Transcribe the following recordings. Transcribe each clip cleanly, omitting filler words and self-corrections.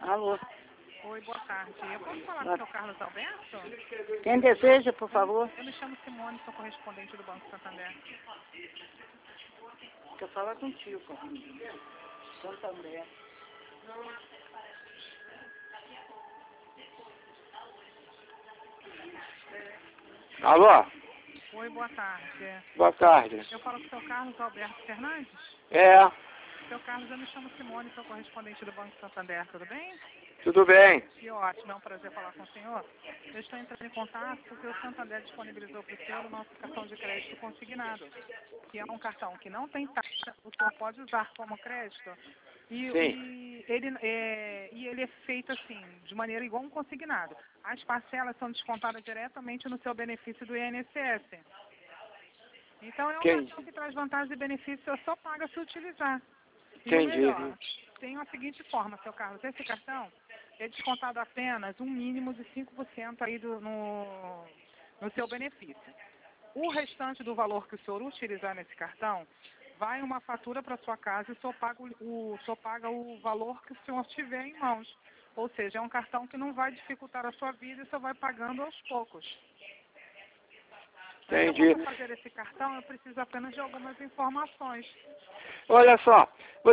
Alô. Oi, boa tarde. Eu posso falar com o seu Carlos Alberto? Quem deseja, por favor? Eu me chamo Simone, sou correspondente do Banco Santander. Quer falar contigo, Santander. Alô? Oi, boa tarde. Boa tarde. Eu falo com o seu Carlos Alberto Fernandes? É, Seu Carlos, eu me chamo Simone, sou correspondente do Banco Santander, tudo bem? tudo bem. Que ótimo, é um prazer falar com o senhor. Eu estou entrando em contato porque o Santander disponibilizou para o senhor o nosso cartão de crédito consignado, que é um cartão que não tem taxa, o senhor pode usar como crédito. E ele é feito assim, de maneira igual um consignado. As parcelas são descontadas diretamente no seu benefício do INSS. Então é um cartão que traz vantagens e benefícios, você só paga se utilizar. E o melhor, tem a seguinte forma, seu Carlos, esse cartão é descontado apenas um mínimo de 5% aí no seu benefício. O restante do valor que o senhor utilizar nesse cartão vai uma fatura para sua casa e o senhor paga o valor que o senhor tiver em mãos. Ou seja, é um cartão que não vai dificultar a sua vida e só vai pagando aos poucos. Entendi. Para fazer esse cartão, eu preciso apenas de algumas informações. Olha só,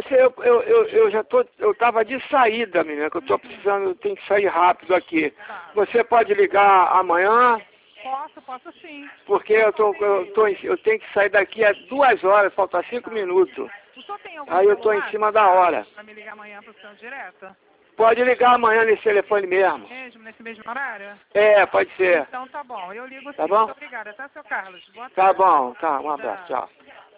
eu tava de saída, menina, que eu tô precisando, eu tenho que sair rápido aqui. Tá. Você pode ligar amanhã? Posso sim. Porque eu tenho que sair daqui a 2 horas, falta 5 minutos. O senhor tem algum Aí eu tô em cima da hora. para me ligar amanhã para o senhor direto? Pode ligar amanhã nesse telefone mesmo. Mesmo, nesse mesmo horário? É, pode ser. Então tá bom, eu ligo sim. Tá bom? Muito obrigada, tá, seu Carlos? Boa tarde. Tá bom, tá, um abraço, tchau.